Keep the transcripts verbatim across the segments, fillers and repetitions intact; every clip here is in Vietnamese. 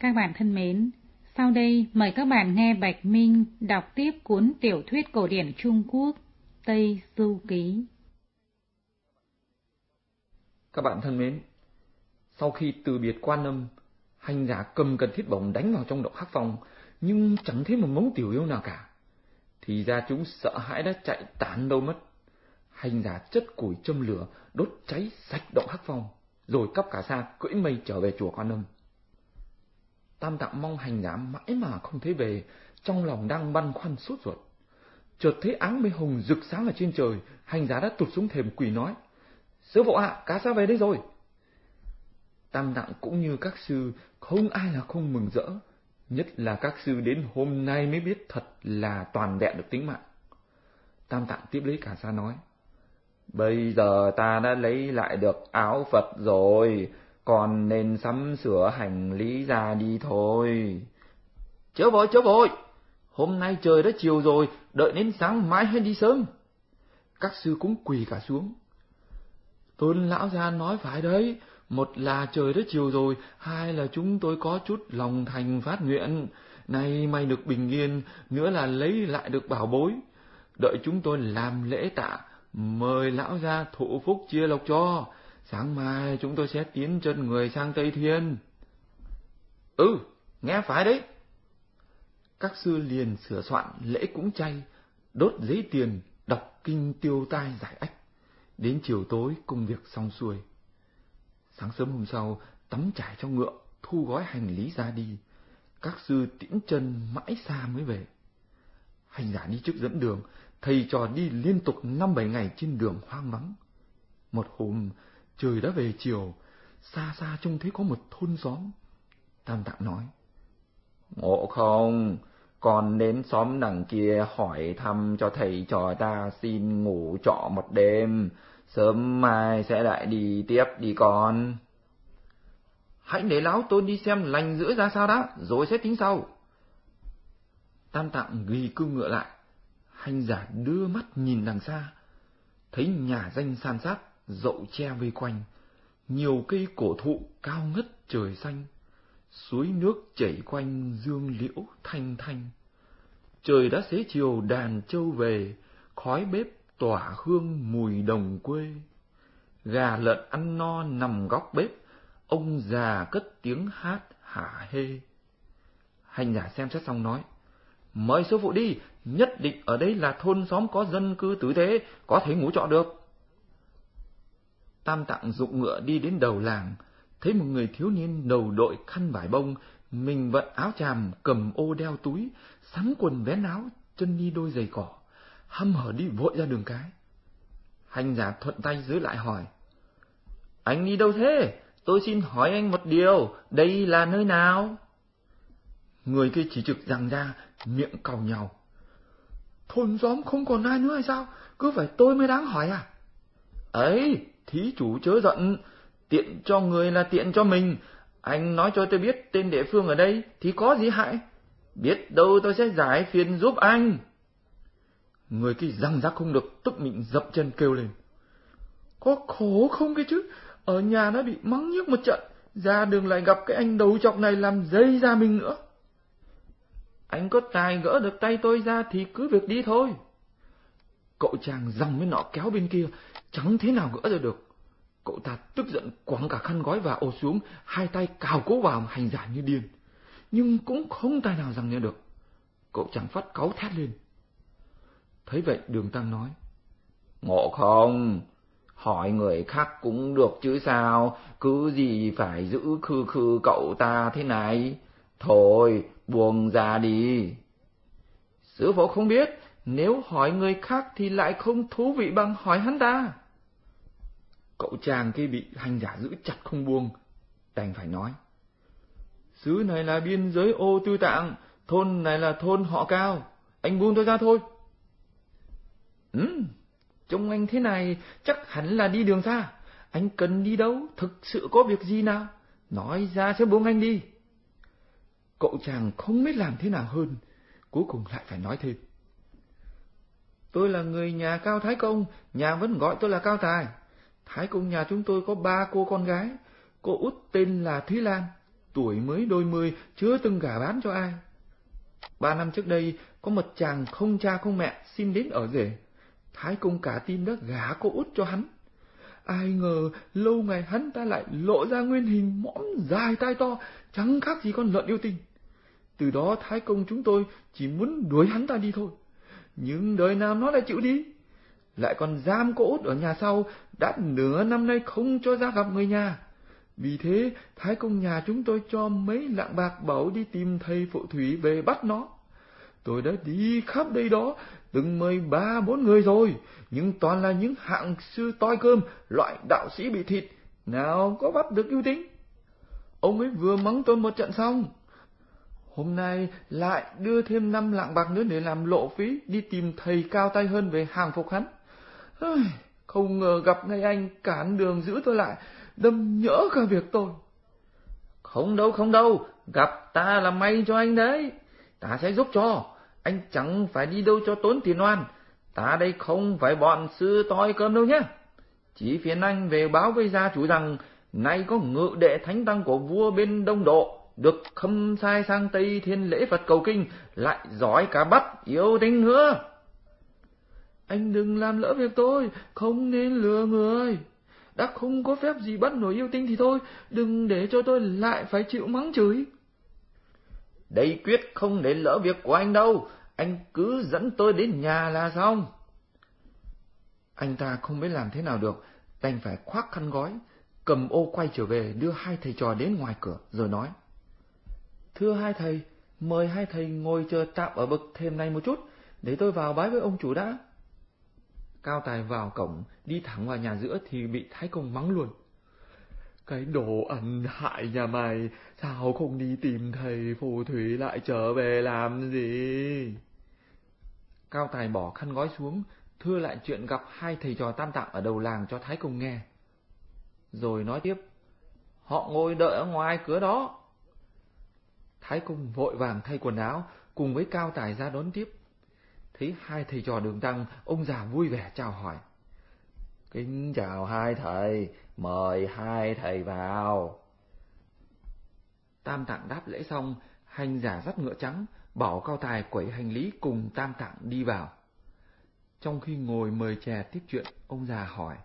Các bạn thân mến, sau đây mời các bạn nghe Bạch Minh đọc tiếp cuốn tiểu thuyết cổ điển Trung Quốc Tây Du Ký. Các bạn thân mến, sau khi từ biệt Quan Âm, hành giả cầm cần thiết bổng đánh vào trong động Hắc Phong, nhưng chẳng thấy một mống tiểu yêu nào cả. Thì ra chúng sợ hãi đã chạy tán đâu mất. Hành giả chất củi châm lửa, đốt cháy sạch động Hắc Phong, rồi cắp cả sa cưỡi mây trở về chùa Quan Âm. Tam Tạng mong hành giả mãi mà không thấy về, trong lòng đang băn khoăn sốt ruột. Chợt thấy áng mây hồng rực sáng ở trên trời, hành giả đã tụt xuống thềm quỳ nói: "Sư phụ ạ, cả sa về đây rồi." Tam Tạng cũng như các sư, không ai là không mừng rỡ, nhất là các sư đến hôm nay mới biết thật là toàn vẹn được tính mạng. Tam Tạng tiếp lấy cả sa nói: "Bây giờ ta đã lấy lại được áo Phật rồi, còn nên sắm sửa hành lý ra đi thôi." "Chớ vội, chớ vội, hôm nay trời đã chiều rồi, đợi đến sáng mai hay đi sớm." Các sư cũng quỳ cả xuống. "Tôn lão gia nói phải đấy, một là trời đã chiều rồi, hai là chúng tôi có chút lòng thành phát nguyện, nay may được bình yên, nữa là lấy lại được bảo bối. Đợi chúng tôi làm lễ tạ, mời lão gia thụ phúc chia lộc cho, sáng mai chúng tôi sẽ tiến chân người sang Tây Thiên." "Ừ, nghe phải đấy." Các sư liền sửa soạn lễ cúng chay, đốt giấy tiền, đọc kinh tiêu tai giải ách. Đến chiều tối công việc xong xuôi. Sáng sớm hôm sau, tắm trải cho ngựa, thu gói hành lý ra đi. Các sư tiễn chân mãi xa mới về. Hành giả đi trước dẫn đường, thầy trò đi liên tục năm bảy ngày trên đường hoang vắng. Một hôm, trời đã về chiều, xa xa trông thấy có một thôn xóm. Tam Tạng nói: "Ngộ Không, con đến xóm đằng kia hỏi thăm cho thầy trò ta xin ngủ trọ một đêm, sớm mai sẽ lại đi tiếp đi con." "Hãy để lão Tôn đi xem lành giữa ra sao đã, rồi sẽ tính sau." Tam Tạng ghi cương ngựa lại. Hành giả đưa mắt nhìn đằng xa, thấy nhà danh san sát, dậu tre vây quanh, nhiều cây cổ thụ cao ngất trời xanh, suối nước chảy quanh dương liễu thanh thanh. Trời đã xế chiều đàn trâu về, khói bếp tỏa hương mùi đồng quê. Gà lợn ăn no nằm góc bếp, ông già cất tiếng hát hả hê. Hành giả xem xét xong nói: "Mời sư phụ đi, nhất định ở đây là thôn xóm có dân cư tử tế, có thể ngủ trọ được." Tam Tạng dụng ngựa đi đến đầu làng, thấy một người thiếu niên đầu đội khăn vải bông, mình vận áo tràm, cầm ô đeo túi, sắn quần vén áo, chân đi đôi giày cỏ, hăm hở đi vội ra đường cái. Hành giả thuận tay giữ lại hỏi: "Anh đi đâu thế? Tôi xin hỏi anh một điều, đây là nơi nào?" Người kia chỉ trực rằng ra, miệng càu nhàu: "Thôn xóm không còn ai nữa hay sao? Cứ phải tôi mới đáng hỏi à?" "Ấy, thí chủ chớ giận, tiện cho người là tiện cho mình. Anh nói cho tôi biết tên địa phương ở đây thì có gì hại? Biết đâu tôi sẽ giải phiền giúp anh." Người kia răng rắc không được, tức miệng dậm chân kêu lên: "Có khổ không cái chứ? Ở nhà nó bị mắng nhiếc một trận, ra đường lại gặp cái anh đầu chọc này làm dây ra mình nữa." "Anh có tài gỡ được tay tôi ra thì cứ việc đi thôi." Cậu chàng rằng với nọ kéo bên kia, chẳng thế nào gỡ ra được. Cậu ta tức giận quẳng cả khăn gói và ô xuống, hai tay cào cố vào hành giả như điên, nhưng cũng không tài nào rằng nghe được. Cậu chàng phát cáu thét lên. Thấy vậy Đường Tăng nói: "Ngộ Không, hỏi người khác cũng được chứ sao, cứ gì phải giữ khư khư cậu ta thế này. Thôi, buông ra đi." "Sư phụ không biết, nếu hỏi người khác thì lại không thú vị bằng hỏi hắn ta." Cậu chàng kia bị hành giả giữ chặt không buông, đành phải nói: "Xứ này là biên giới Ô Tư Tạng, thôn này là thôn họ Cao, anh buông tôi ra thôi." "Ừ, trông anh thế này chắc hẳn là đi đường xa. Anh cần đi đâu, thực sự có việc gì nào? Nói ra sẽ buông anh đi." Cậu chàng không biết làm thế nào hơn, cuối cùng lại phải nói thêm: "Tôi là người nhà Cao Thái Công, nhà vẫn gọi tôi là Cao Tài. Thái Công nhà chúng tôi có ba cô con gái, cô út tên là Thúy Lan, tuổi mới đôi mươi, chưa từng gả bán cho ai. Ba năm trước đây, có một chàng không cha không mẹ xin đến ở rể. Thái công cả tin đã gả cô út cho hắn. Ai ngờ lâu ngày hắn ta lại lộ ra nguyên hình mõm dài tai to, chẳng khác gì con lợn yêu tinh. Từ đó Thái công chúng tôi chỉ muốn đuổi hắn ta đi thôi. Nhưng đời nào nó lại chịu đi. Lại còn giam cô út ở nhà sau, đã nửa năm nay không cho ra gặp người nhà. Vì thế, Thái công nhà chúng tôi cho mấy lạng bạc bảo đi tìm thầy phù thủy về bắt nó. Tôi đã đi khắp đây đó, từng mời ba bốn người rồi, nhưng toàn là những hạng sư toi cơm, loại đạo sĩ bị thịt, nào có bắt được yêu tinh. Ông ấy vừa mắng tôi một trận xong, hôm nay lại đưa thêm năm lạng bạc nữa để làm lộ phí đi tìm thầy cao tay hơn về hàng phục hắn. Không ngờ gặp ngay anh cản đường giữ tôi lại, đâm nhỡ cả việc tôi. Không đâu, không đâu, gặp ta là may cho anh đấy. Ta sẽ giúp cho, anh chẳng phải đi đâu cho tốn tiền oan. Ta đây không phải bọn sư toi cơm đâu nhé. Chỉ phiền anh về báo với gia chủ rằng, nay có ngự đệ thánh tăng của vua bên Đông Độ, được khâm sai sang Tây Thiên lễ Phật cầu kinh, lại giỏi cả bắt yêu tinh nữa. Anh đừng làm lỡ việc tôi, không nên lừa người. Đã không có phép gì bắt nổi yêu tinh thì thôi, đừng để cho tôi lại phải chịu mắng chửi. Đây quyết không để lỡ việc của anh đâu, anh cứ dẫn tôi đến nhà là xong. Anh ta không biết làm thế nào được, đành phải khoác khăn gói, cầm ô quay trở về đưa hai thầy trò đến ngoài cửa, rồi nói. Thưa hai thầy, mời hai thầy ngồi chờ tạm ở bậc thềm này một chút, để tôi vào bái với ông chủ đã. Cao Tài vào cổng, đi thẳng vào nhà giữa thì bị Thái công mắng luôn. Cái đồ ăn hại nhà mày, sao không đi tìm thầy phù thủy lại trở về làm gì? Cao Tài bỏ khăn gói xuống, thưa lại chuyện gặp hai thầy trò Tam Tạng ở đầu làng cho Thái công nghe. Rồi nói tiếp, họ ngồi đợi ở ngoài cửa đó. Thái công vội vàng thay quần áo, cùng với Cao Tài ra đón tiếp. Thấy hai thầy trò Đường Tăng, ông già vui vẻ chào hỏi. Kính chào hai thầy, mời hai thầy vào. Tam Tạng đáp lễ xong, hành giả dắt ngựa trắng, bảo Cao Tài quẩy hành lý cùng Tam Tạng đi vào. Trong khi ngồi mời chè tiếp chuyện, ông già hỏi.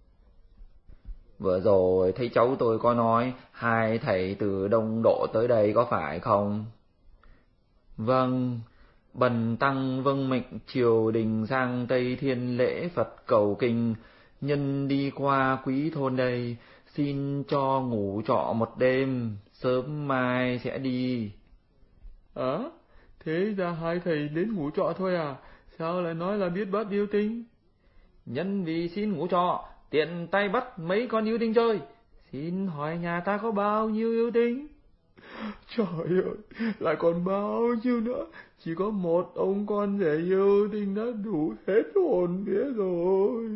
Vừa rồi thấy cháu tôi có nói, hai thầy từ Đông Độ tới đây có phải không? Vâng. Bần tăng vâng mệnh triều đình sang Tây Thiên lễ Phật cầu kinh, nhân đi qua quý thôn đây, xin cho ngủ trọ một đêm, sớm mai sẽ đi. À, thế ra hai thầy đến ngủ trọ thôi à? Sao lại nói là biết bắt yêu tinh? Nhân vì xin ngủ trọ, tiện tay bắt mấy con yêu tinh chơi. Xin hỏi nhà ta có bao nhiêu yêu tinh? Trời ơi, lại còn bao nhiêu nữa? Chỉ có một ông con rể yêu tinh đã đủ hết hồn vía rồi.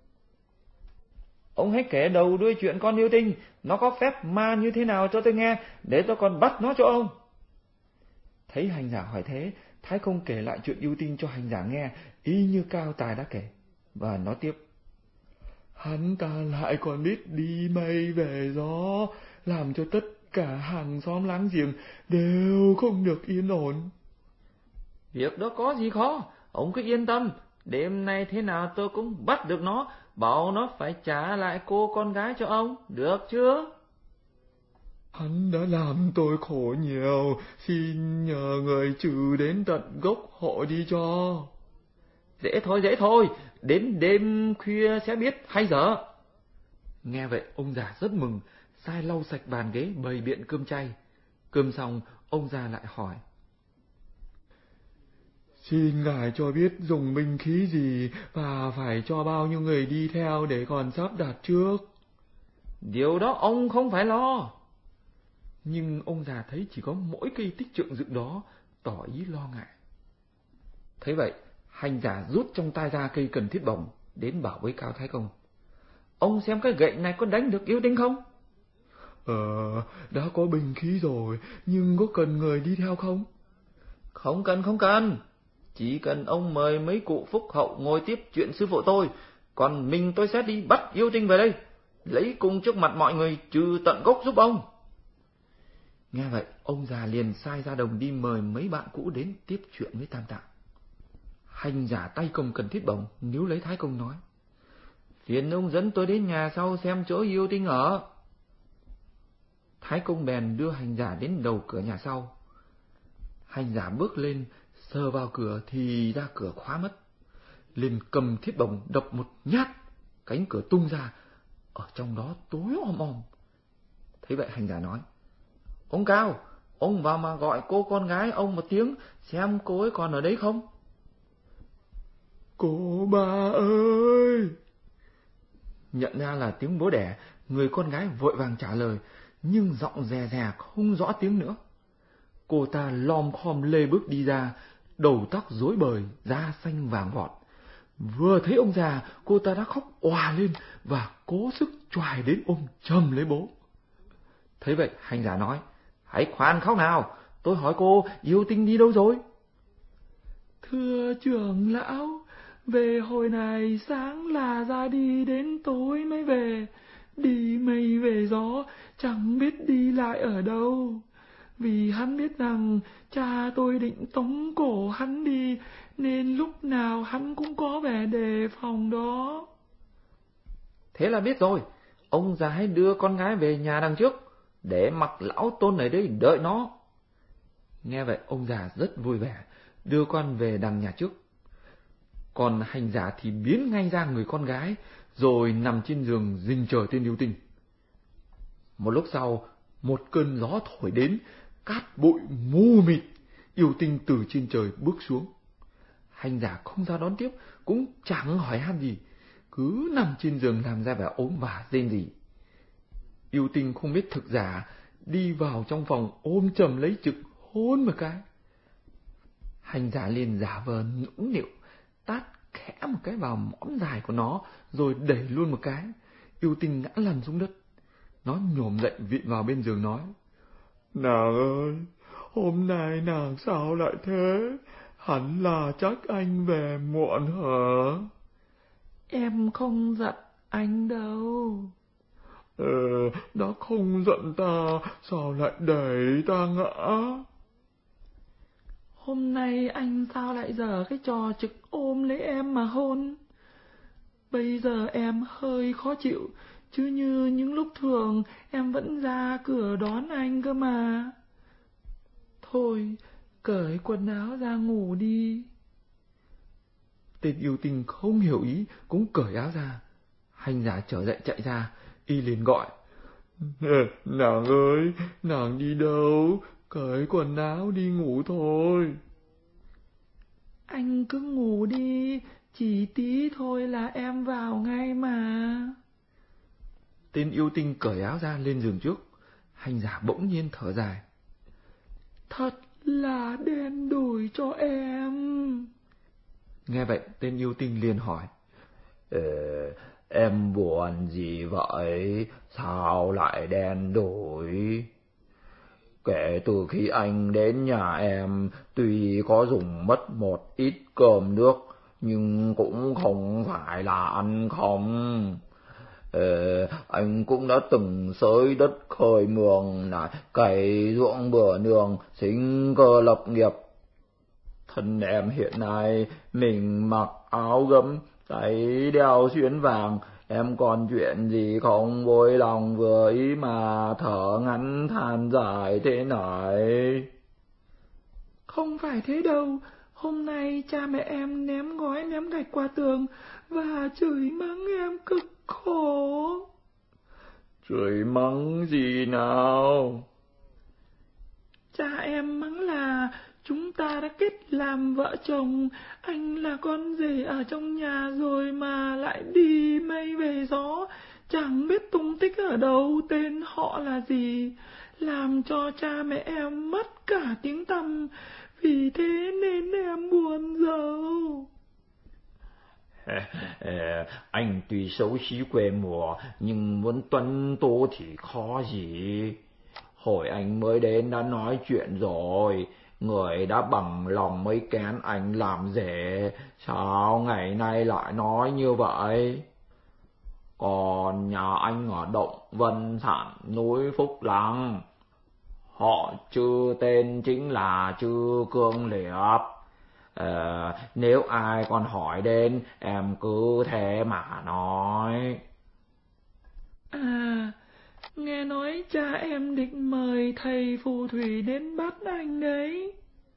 Ông hãy kể đầu đuôi chuyện con yêu tinh, nó có phép ma như thế nào cho tôi nghe, để tôi còn bắt nó cho ông. Thấy hành giả hỏi thế, Thái công kể lại chuyện yêu tinh cho hành giả nghe, y như Cao Tài đã kể, và nói tiếp. Hắn ta lại còn biết đi mây về gió, làm cho tất cả hàng xóm láng giềng đều không được yên ổn. Việc đó có gì khó, ông cứ yên tâm, đêm nay thế nào tôi cũng bắt được nó, bảo nó phải trả lại cô con gái cho ông, được chưa? Hắn đã làm tôi khổ nhiều, xin nhờ người trừ đến tận gốc hộ đi cho. Dễ thôi, dễ thôi, đến đêm khuya sẽ biết hay dở. Nghe vậy ông già rất mừng, sai lau sạch bàn ghế bày biện cơm chay. Cơm xong, ông già lại hỏi. Xin ngài cho biết dùng binh khí gì và phải cho bao nhiêu người đi theo để còn sắp đặt trước. Điều đó ông không phải lo. Nhưng ông già thấy chỉ có mỗi cây tích trượng dựng đó, tỏ ý lo ngại. Thấy vậy, hành giả rút trong tay ra cây cần thiết bổng, đến bảo với Cao Thái Công. Ông xem cái gậy này có đánh được yêu tinh không? Ờ, đã có binh khí rồi, nhưng có cần người đi theo không? Không cần, không cần. Chỉ cần ông mời mấy cụ phúc hậu ngồi tiếp chuyện sư phụ tôi, còn mình tôi sẽ đi bắt yêu tinh về đây, lấy cung trước mặt mọi người trừ tận gốc giúp ông. Nghe vậy, ông già liền sai ra đồng đi mời mấy bạn cũ đến tiếp chuyện với Tam Tạng. Hành giả tay cầm cần thiết bổng, níu lấy Thái Công nói: "Phiền ông dẫn tôi đến nhà sau xem chỗ yêu tinh ở." Thái Công bèn đưa hành giả đến đầu cửa nhà sau. Hành giả bước lên, sờ vào cửa thì ra cửa khóa mất. Liền cầm thiết bổng đập một nhát, cánh cửa tung ra, ở trong đó tối om om. Thế vậy hành giả nói: "Ông Cao, ông vào mà gọi cô con gái ông một tiếng, xem cô ấy còn ở đấy không?" "Cô bà ơi!" Nhận ra là tiếng bố đẻ, người con gái vội vàng trả lời, nhưng giọng rè rè không rõ tiếng nữa. Cô ta lom khom lê bước đi ra, đầu tóc rối bời, da xanh vàng vọt. Vừa thấy ông già, cô ta đã khóc òa lên và cố sức choài đến ôm chầm lấy bố. Thấy vậy, hành giả nói: "Hãy khoan khóc nào, tôi hỏi cô, yêu tinh đi đâu rồi?" "Thưa trưởng lão, về hồi này sáng là ra đi đến tối mới về, đi mây về gió, chẳng biết đi lại ở đâu. Vì hắn biết rằng cha tôi định tống cổ hắn đi, nên lúc nào hắn cũng có vẻ đề phòng đó." "Thế là biết rồi, ông già hãy đưa con gái về nhà đằng trước, để mặc lão tôn ở đây đợi nó." Nghe vậy, ông già rất vui vẻ, đưa con về đằng nhà trước. Còn hành giả thì biến ngay ra người con gái, rồi nằm trên giường rình chờ tên yêu tinh. Một lúc sau, một cơn gió thổi đến, cát bụi mù mịt, yêu tinh từ trên trời bước xuống. Hành giả không ra đón tiếp, cũng chẳng hỏi han gì, cứ nằm trên giường làm ra vẻ ốm vả rên rỉ. Yêu tinh không biết thực giả, đi vào trong phòng ôm chầm lấy Trực hôn một cái. Hành giả liền giả vờ nũng nịu, tát khẽ một cái vào mõm dài của nó, rồi đẩy luôn một cái. Yêu tinh ngã lăn xuống đất. Nó nhổm dậy vịn vào bên giường nói: "Nàng ơi, hôm nay nàng sao lại thế? Hẳn là chắc anh về muộn hả?" "Em không giận anh đâu." "Ờ, đã không giận ta, sao lại đẩy ta ngã?" "Hôm nay anh sao lại giở cái trò Trực ôm lấy em mà hôn? Bây giờ em hơi khó chịu, chứ như những lúc thường em vẫn ra cửa đón anh cơ mà. Thôi, cởi quần áo ra ngủ đi." Tên yêu tinh không hiểu ý, cũng cởi áo ra. Hành giả trở dậy chạy ra, y liền gọi: "Nàng ơi, nàng đi đâu? Cởi quần áo đi ngủ thôi." "Anh cứ ngủ đi, chỉ tí thôi là em vào ngay mà." Tên yêu tinh cởi áo ra lên giường trước. Hành giả bỗng nhiên thở dài: "Thật là đen đủi cho em." Nghe vậy, tên yêu tinh liền hỏi: Ờ, em buồn gì vậy? Sao lại đen đủi? Kể từ khi anh đến nhà em, tuy có dùng mất một ít cơm nước, nhưng cũng không phải là ăn không. Ờ, anh cũng đã từng xới đất khơi mương, lại cày ruộng bừa nương, sinh cơ lập nghiệp. Thân em hiện nay mình mặc áo gấm, tay đeo xuyến vàng, em còn chuyện gì không vui lòng vừa ý mà thở ngắn than dài thế này? "Không phải thế đâu, hôm nay cha mẹ em ném gói ném gạch qua tường và chửi mắng em cực khổ." Chửi mắng gì nào? "Cha em mắng là chúng ta đã kết làm vợ chồng, anh là con rể ở trong nhà rồi mà lại đi mây về gió, chẳng biết tung tích ở đâu, tên họ là gì, làm cho cha mẹ em mất cả tiếng tăm, vì thế nên em buồn rầu." Anh tuy xấu xí quê mùa, nhưng muốn tuân tú thì khó gì. Hồi anh mới đến đã nói chuyện rồi, người đã bằng lòng mới kén anh làm rể, sao ngày nay lại nói như vậy? Còn nhà anh ở Động Vân Sản, núi Phúc Lăng, họ Chư tên chính là Chư Cương Liệp. Ờ, nếu ai còn hỏi đến, em cứ thế mà nói. À, nghe nói cha em định mời thầy phù thủy đến bắt anh đấy.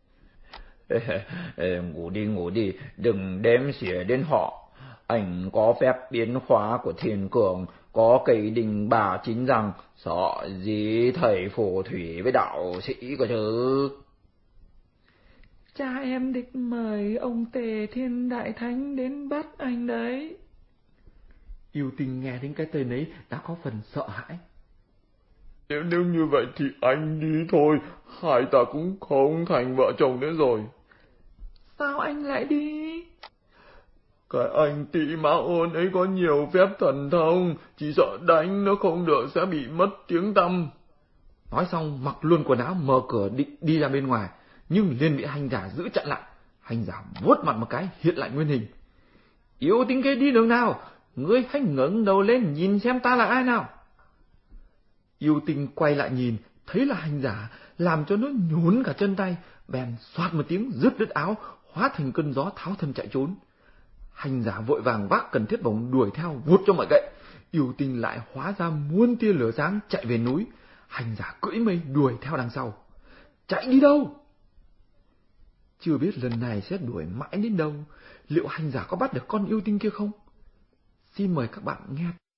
Ngủ đi ngủ đi, đừng đếm xỉa đến họ. Anh có phép biến hóa của thiên cường, có cây đinh bà chín rằng, sợ gì thầy phù thủy với đạo sĩ cơ chứ. Cha em định mời ông Tề Thiên Đại Thánh đến bắt anh đấy. Yêu Tinh nghe đến cái tên ấy đã có phần sợ hãi. Nếu nếu như vậy thì anh đi thôi, hai ta cũng không thành vợ chồng nữa rồi. Sao anh lại đi? Cái anh Tị Mã Ôn ấy có nhiều phép thần thông, chỉ sợ đánh nó không được sẽ bị mất tiếng tăm. Nói xong mặc luôn quần áo mở cửa định đi ra bên ngoài, nhưng liền bị hành giả giữ chặn lại. Hành giả vuốt mặt một cái hiện lại nguyên hình. Yêu Tinh kia đi đường nào? Ngươi hãy ngẩng đầu lên nhìn xem ta là ai nào. Yêu Tinh quay lại nhìn, thấy là hành giả, làm cho nó nhún cả chân tay, bèn xoát một tiếng rứt đứt áo, hóa thành cơn gió tháo thân chạy trốn. Hành giả vội vàng vác cần thiết bổng đuổi theo vút cho mọi gậy. Yêu Tinh lại hóa ra muôn tia lửa sáng chạy về núi. Hành giả cưỡi mây đuổi theo đằng sau. Chạy đi đâu? Chưa biết lần này sẽ đuổi mãi đến đâu. Liệu hành giả có bắt được con yêu tinh kia không? Xin mời các bạn nghe